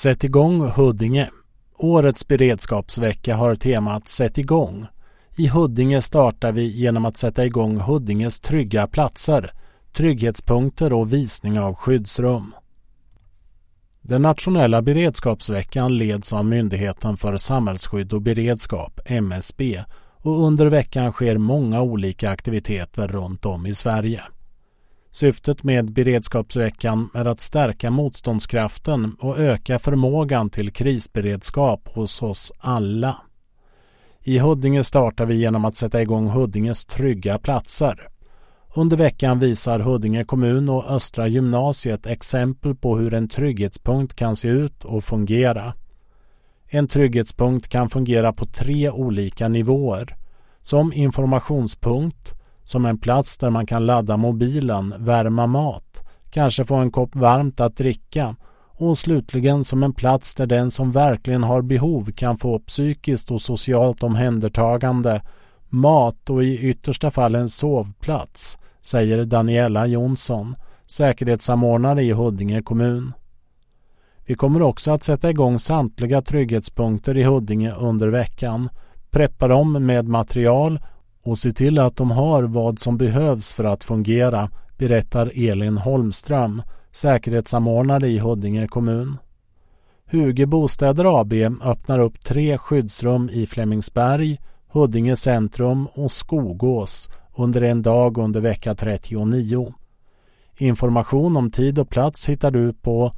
Sätt igång Huddinge. Årets beredskapsvecka har temat Sätt igång. I Huddinge startar vi genom att sätta igång Huddinges trygga platser, trygghetspunkter och visning av skyddsrum. Den nationella beredskapsveckan leds av Myndigheten för samhällsskydd och beredskap, MSB, och under veckan sker många olika aktiviteter runt om i Sverige. Syftet med beredskapsveckan är att stärka motståndskraften och öka förmågan till krisberedskap hos oss alla. I Huddinge startar vi genom att sätta igång Huddinges trygga platser. Under veckan visar Huddinge kommun och Östra gymnasiet exempel på hur en trygghetspunkt kan se ut och fungera. En trygghetspunkt kan fungera på 3 olika nivåer. Som informationspunkt, som en plats där man kan ladda mobilen, värma mat, kanske få en kopp varmt att dricka, och slutligen som en plats där den som verkligen har behov kan få psykiskt och socialt omhändertagande, mat och i yttersta fall en sovplats, säger Daniela Jonsson, säkerhetssamordnare i Huddinge kommun. Vi kommer också att sätta igång samtliga trygghetspunkter i Huddinge under veckan, preppa dem med material och se till att de har vad som behövs för att fungera, berättar Elin Holmström, säkerhetssamordnare i Huddinge kommun. Huge Bostäder AB öppnar upp 3 skyddsrum i Flemingsberg, Huddinge centrum och Skogås under en dag under vecka 39. Information om tid och plats hittar du på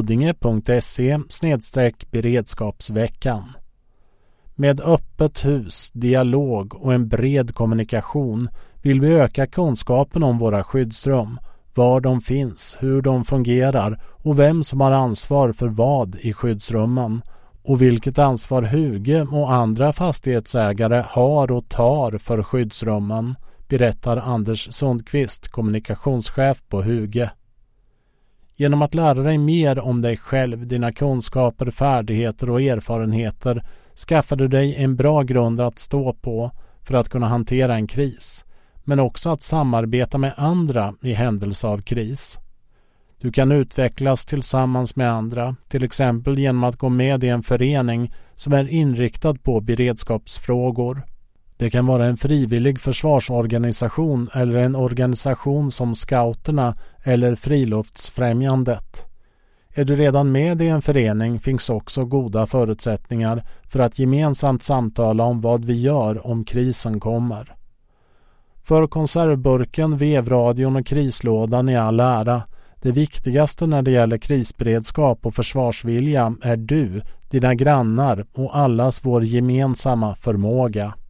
huddinge.se/beredskapsveckan. Med öppet hus, dialog och en bred kommunikation vill vi öka kunskapen om våra skyddsrum, var de finns, hur de fungerar och vem som har ansvar för vad i skyddsrummen och vilket ansvar Huge och andra fastighetsägare har och tar för skyddsrummen, berättar Anders Sundqvist, kommunikationschef på Huge. Genom att lära dig mer om dig själv, dina kunskaper, färdigheter och erfarenheter skaffar du dig en bra grund att stå på för att kunna hantera en kris, men också att samarbeta med andra i händelse av kris. Du kan utvecklas tillsammans med andra, till exempel genom att gå med i en förening som är inriktad på beredskapsfrågor. Det kan vara en frivillig försvarsorganisation eller en organisation som Scouterna eller Friluftsfrämjandet. Är du redan med i en förening finns också goda förutsättningar för att gemensamt samtala om vad vi gör om krisen kommer. För konservburken, vevradion och krislådan i all ära. Det viktigaste när det gäller krisberedskap och försvarsvilja är du, dina grannar och allas vår gemensamma förmåga.